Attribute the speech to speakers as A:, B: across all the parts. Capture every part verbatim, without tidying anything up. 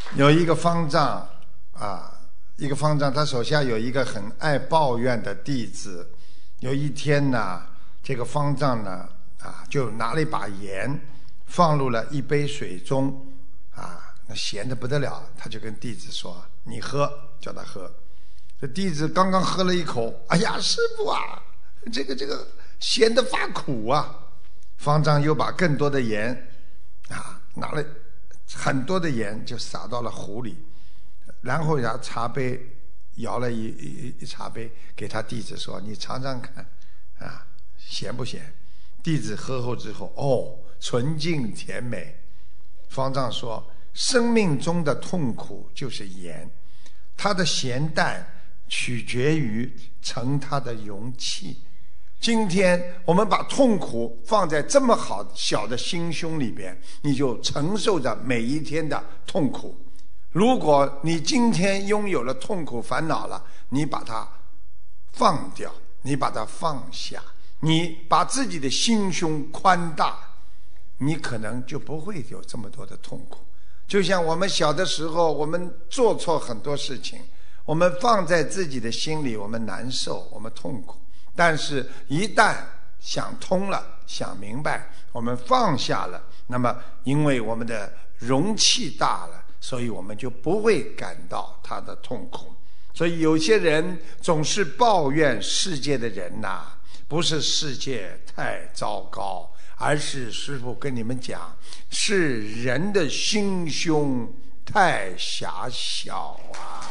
A: 有一个方丈啊，一个方丈，他手下有一个很爱抱怨的弟子。有一天呢，这个方丈呢啊，就拿了一把盐，放入了一杯水中，啊，那咸的不得了。他就跟弟子说：“你喝。”叫他喝。这弟子刚刚喝了一口，哎呀，师父啊，这个这个咸的发苦啊！方丈又把更多的盐啊，拿了很多的盐就撒到了壶里，然后拿茶杯舀了一一一茶杯给他弟子说：“你尝尝看，啊，咸不咸？”弟子喝后之后，哦，纯净甜美。方丈说：“生命中的痛苦就是盐，它的咸淡取决于盛它的容器。今天我们把痛苦放在这么好小的心胸里边，你就承受着每一天的痛苦。如果你今天拥有了痛苦烦恼了，你把它放掉，你把它放下，你把自己的心胸宽大，你可能就不会有这么多的痛苦。就像我们小的时候，我们做错很多事情，我们放在自己的心里，我们难受，我们痛苦。但是一旦想通了，想明白，我们放下了，那么因为我们的容器大了，所以我们就不会感到他的痛苦。所以有些人总是抱怨世界的人呐、啊，不是世界太糟糕，而是师父跟你们讲，是人的心胸太狭小啊。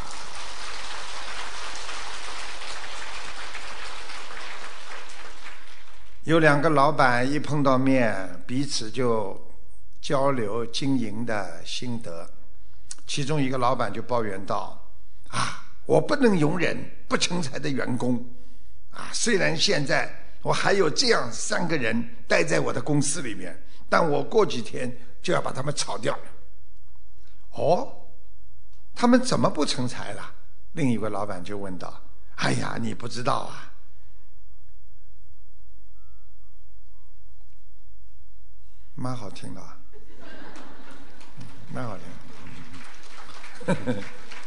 A: 有两个老板一碰到面，彼此就交流经营的心得。其中一个老板就抱怨道：“啊，我不能容忍不成才的员工啊！虽然现在我还有这样三个人待在我的公司里面，但我过几天就要把他们炒掉。”哦，他们怎么不成才了？另一位老板就问道：“哎呀，你不知道啊。”蛮好听的啊，蛮好听的。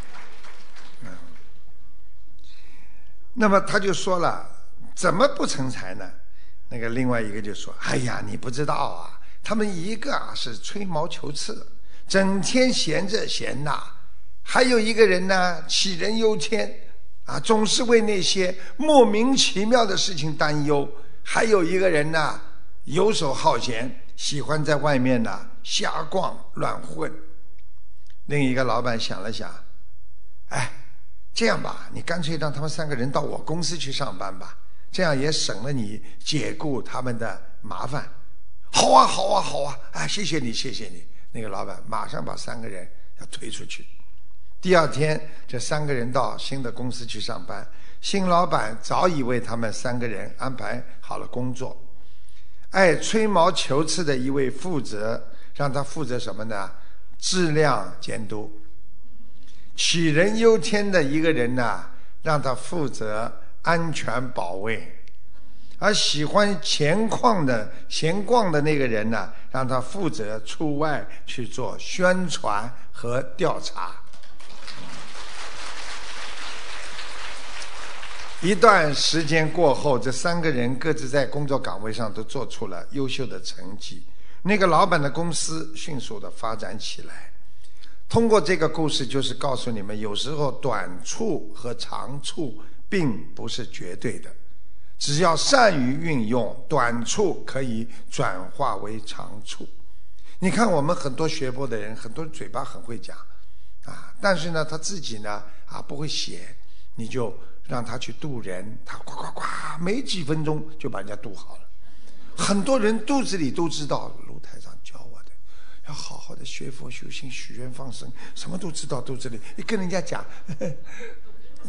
A: 那么他就说了，怎么不成才呢？那个另外一个就说：“哎呀，你不知道啊，他们一个啊是吹毛求疵，整天闲着闲呐；还有一个人呢，杞人忧天啊，总是为那些莫名其妙的事情担忧；还有一个人呢，游手好闲。”喜欢在外面呢瞎逛乱混。另一个老板想了想，哎，这样吧，你干脆让他们三个人到我公司去上班吧，这样也省了你解雇他们的麻烦。好啊，好啊，好啊，哎，谢谢你，谢谢你。那个老板马上把三个人要推出去。第二天，这三个人到新的公司去上班，新老板早已为他们三个人安排好了工作。爱吹毛求疵的一位负责，让他负责什么呢？质量监督。杞人忧天的一个人呢，让他负责安全保卫。而喜欢闲逛的闲逛的那个人呢，让他负责出外去做宣传和调查。一段时间过后，这三个人各自在工作岗位上都做出了优秀的成绩，那个老板的公司迅速的发展起来。通过这个故事，就是告诉你们，有时候短处和长处并不是绝对的，只要善于运用，短处可以转化为长处。你看我们很多学佛的人，很多嘴巴很会讲啊，但是呢他自己呢啊不会写，你就让他去渡人，他呱呱呱没几分钟就把人家渡好了。很多人肚子里都知道卢台长教我的，要好好的学佛修行许愿放生，什么都知道肚子里，一跟人家讲呵呵、嗯、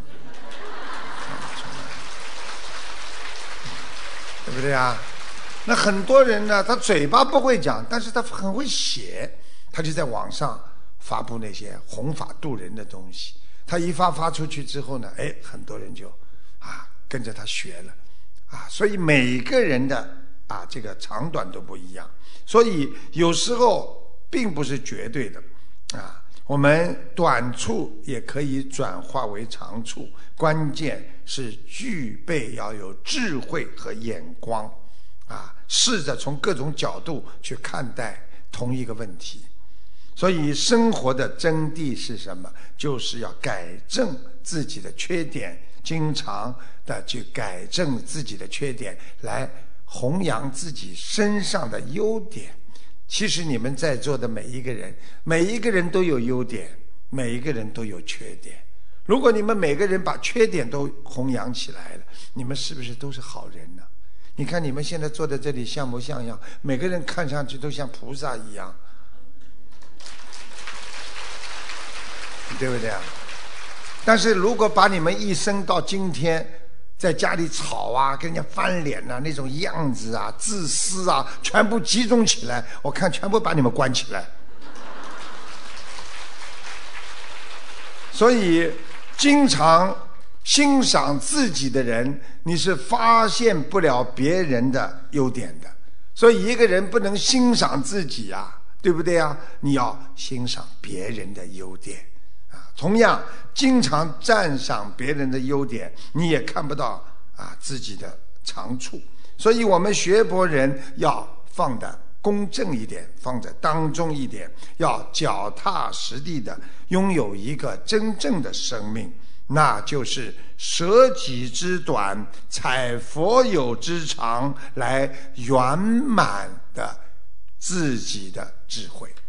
A: 对不对啊？那很多人呢，他嘴巴不会讲，但是他很会写，他就在网上发布那些弘法度人的东西。他一发发出去之后呢，哎，很多人就啊跟着他学了啊，所以每个人的啊这个长短都不一样，所以有时候并不是绝对的啊。 我们短处也可以转化为长处，关键是具备要有智慧和眼光啊，试着从各种角度去看待同一个问题。所以生活的真谛是什么？就是要改正自己的缺点，经常的去改正自己的缺点，来弘扬自己身上的优点。其实你们在座的每一个人，每一个人都有优点，每一个人都有缺点。如果你们每个人把缺点都弘扬起来了，你们是不是都是好人呢？你看你们现在坐在这里像模像样，每个人看上去都像菩萨一样，对不对啊？但是如果把你们一生到今天在家里吵啊，跟人家翻脸啊，那种样子啊，自私啊，全部集中起来，我看全部把你们关起来。所以经常欣赏自己的人，你是发现不了别人的优点的。所以一个人不能欣赏自己啊，对不对啊？你要欣赏别人的优点啊。同样经常赞赏别人的优点，你也看不到啊自己的长处。所以我们学佛人要放得公正一点，放在当中一点，要脚踏实地的拥有一个真正的生命，那就是舍己之短，采佛有之长，来圆满的自己的智慧。